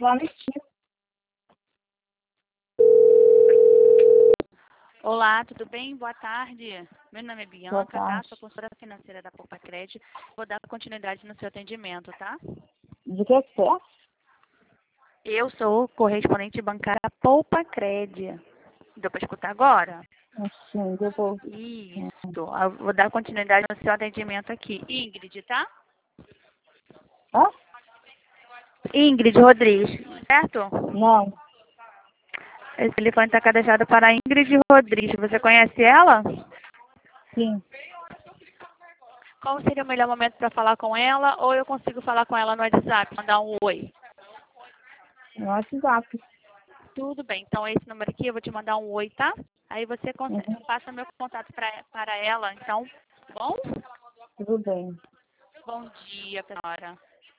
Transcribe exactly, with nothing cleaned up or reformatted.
falar no estilo. Olá, tudo bem? Boa tarde. Meu nome é Boa Bianca, tá? tarde. Sou consultora financeira da Poupa Crédito. Vou dar continuidade no seu atendimento, tá? De que que é? Eu sou correspondente bancária Poupa Crédito. Deu para escutar agora? Sim, depois. Isso. Eu vou dar continuidade no seu atendimento aqui. Ingrid, tá? Hã? Ingrid Rodrigues, certo? Não. Esse telefone está cadastrado para Ingrid Rodrigues. Você conhece ela? Sim. Qual seria o melhor momento para falar com ela? Ou eu consigo falar com ela no WhatsApp, mandar um oi? No WhatsApp. Tudo bem. Então, esse número aqui, eu vou te mandar um oi, tá? Aí você consegue, Uhum. passa meu contato pra, para ela. Então, bom? Tudo bem. Bom dia, senhora.